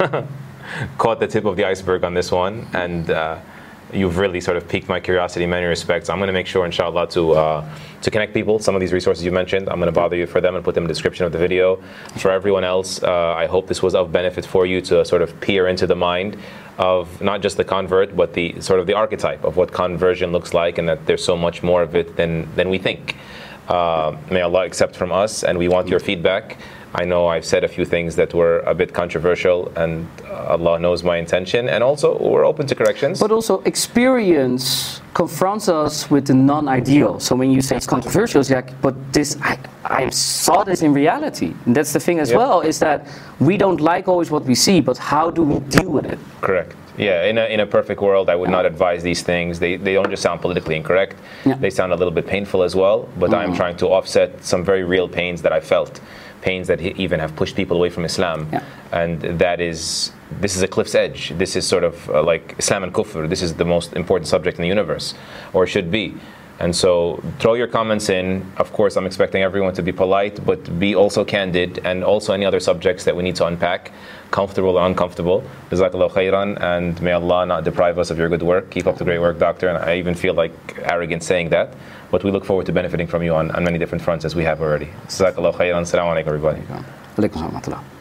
caught the tip of the iceberg on this one, and uh, you've really sort of piqued my curiosity in many respects. I'm going to make sure, inshallah, to uh, to connect people. Some of these resources you mentioned, I'm going to bother you for them and put them in the description of the video. For everyone else, uh, I hope this was of benefit for you to sort of peer into the mind of not just the convert, but the sort of the archetype of what conversion looks like, and that there's so much more of it than, than we think. Uh, may Allah accept from us, and we want your feedback. I know I've said a few things that were a bit controversial, and Allah knows my intention, and also we're open to corrections. But also experience confronts us with the non-ideal. So when you say it's controversial, it's like, but this, I, I saw this in reality. And that's the thing as yep. well, is that we don't like always what we see, but how do we deal with it? Correct. Yeah, in a, in a perfect world, I would not advise these things. They, they don't just sound politically incorrect. Yeah. They sound a little bit painful as well, but mm-hmm. I'm trying to offset some very real pains that I felt. Pains that even have pushed people away from Islam. Yeah. And that is, this is a cliff's edge. This is sort of uh, like Islam and Kufr. This is the most important subject in the universe, or should be. And so throw your comments in. Of course, I'm expecting everyone to be polite, but be also candid, and also any other subjects that we need to unpack, comfortable or uncomfortable. Jazakallah khairan, and may Allah not deprive us of your good work. Keep up the great work, doctor. And I even feel like arrogant saying that, but we look forward to benefiting from you on, on many different fronts as we have already. Jazakallah khairan. Assalamu alaikum, everybody. Alaikum salam.